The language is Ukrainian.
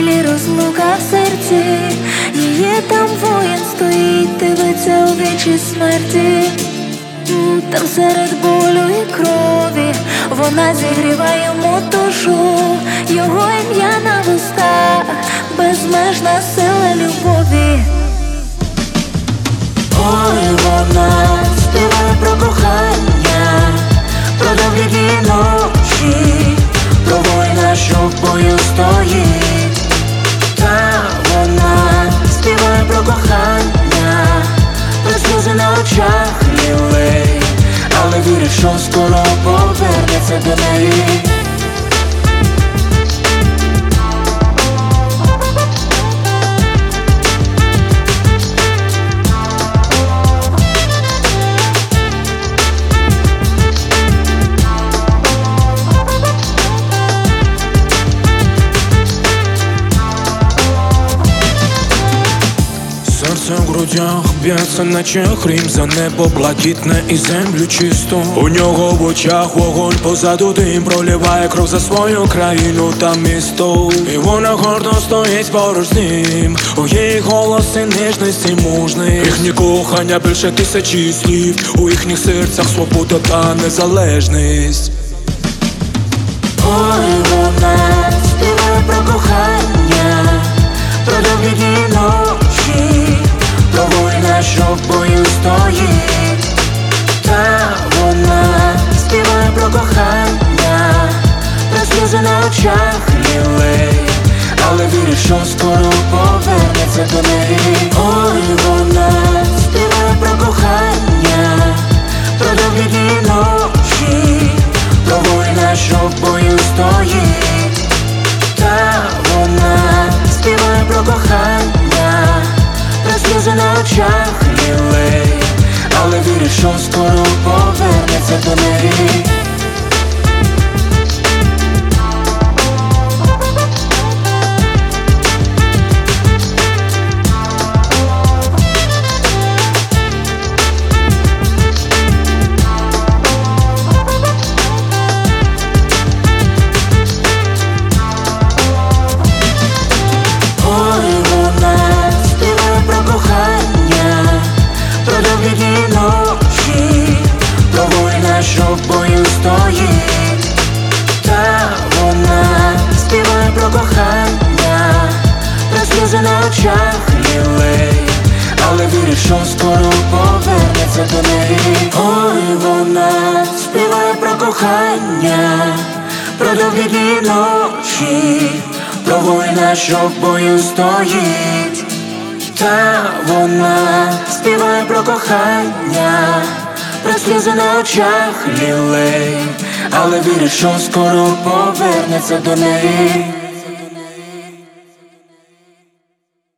білі розлука в серці. Її там воїн стоїть, дивиться у вічі смерті. Там серед болю і крові вона зігріває йому душу. Його ім'я на вустах, безмежна сила любові. Ой, вона співає про кохання, про довгі дні ночі, про воїна, що в бою стоїть. Та вона співає про кохання, про сльози на очах лілей, але вірить, що скоро повернеться до неї. Серце в грудях б'ється, наче хрім, за небо блакитне і землю чисту. У нього в очах вогонь, позаду дим, проливає кров за свою країну та місто. І вона гордо стоїть поруч з ним, у її голосі ніжності мужний. Їхнє кохання більше тисячі слів, у їхніх серцях свобода та незалежність. Ой, вона співає про кохання, про довгі дні ночі, про воїна, що в бою стоїть. Та вона співає про кохання, про сльози на очах лілей, але вірить, що скоро повернеться до неї. Ой, вона співає про кохання, про довгі дні ночі, про воїна, що в бою стоїть. Та вона співає про кохання, про сльози на очах лілей, але вірить, що скоро повернеться до неї. Що в бою стоїть. Та вона співає про кохання, про сльози на очах лілей, але вірить, що скоро повернеться до неї. Ой, вона співає про кохання, про довгі дні ночі, про воїна, що в бою стоїть. Та вона співає про кохання, про сльози на очах лілей, але вірить, що скоро повернеться до неї.